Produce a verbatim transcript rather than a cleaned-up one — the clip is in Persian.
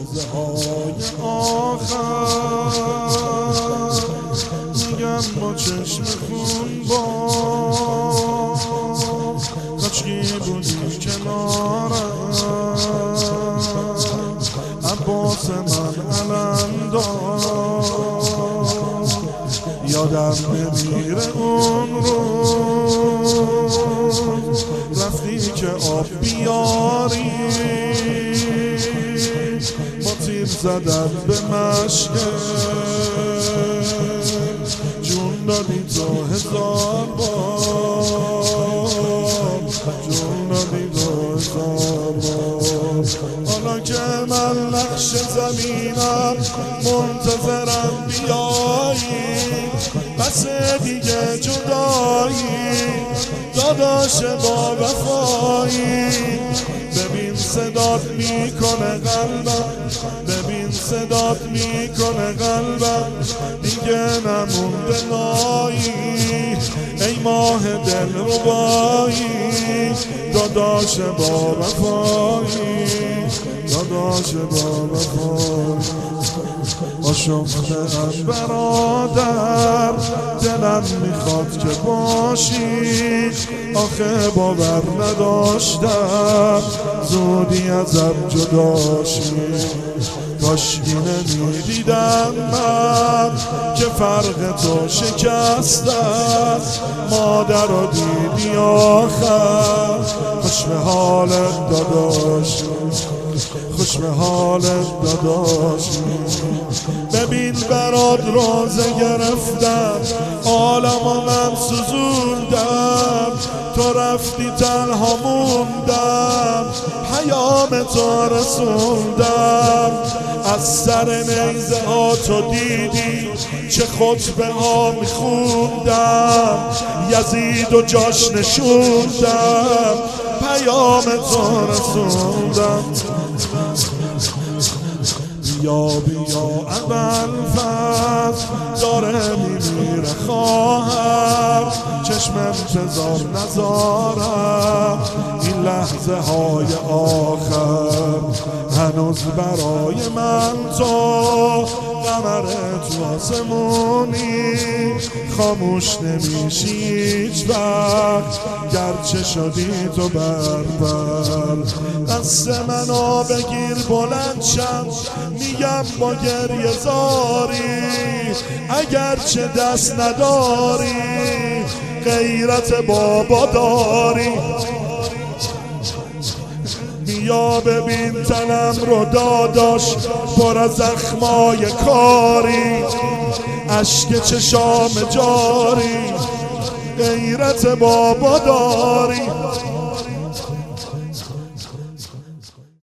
لحظه های آخر میگم با چشم خون با کاشکی بودی کنارم عباس من علمدار یادم نمیره اون روز رفتی که آب بیاری با تیر زدن به مشکه جون دادی تو هزار بار جون دادی تو هزار بار حالا که من نقش زمینم منتظرم بیایی بس دیگه جدایی داداش با وفایی ببین صدات میکنه قلبم ببین صدات میکنه قلبم دیگه نمونده نایی ای ماه دل ربایی داداش با وفایی داداش با وفایی آشفته ام برادر دلم میخواد که باشی آخه باور نداشتم زودی ازم جداشی کاشکی نمیدیدم من که فرق تو شکستم مادر رو دیدی آخر خوش به حالت داداشی خوش به حالت داداشی ببین برات روزه گرفتم عالم و من سوزوندم تو رفتی تنها موندم پیام تو رسوندم از سر نیزه ها تو دیدی چه خطبه ها میخوندم یزید و جاش نشوندم پیام تو رسوندم بیا بیا ابوالفضل داره میمیره خواهر چشم انتظار نذارم این لحظه های آخر هنوز برای من تو قمر تو آسمونی خاموش نمیشی هیچ وقت گرچه شدی تو بربر دست منو بگیر بلند شم میگم با گریه زاری اگرچه دست نداری غیرت بابا داری بیا ببین تنم رو داداش پر از زخمای کاری اشک چشام جاری غیرت بابا داری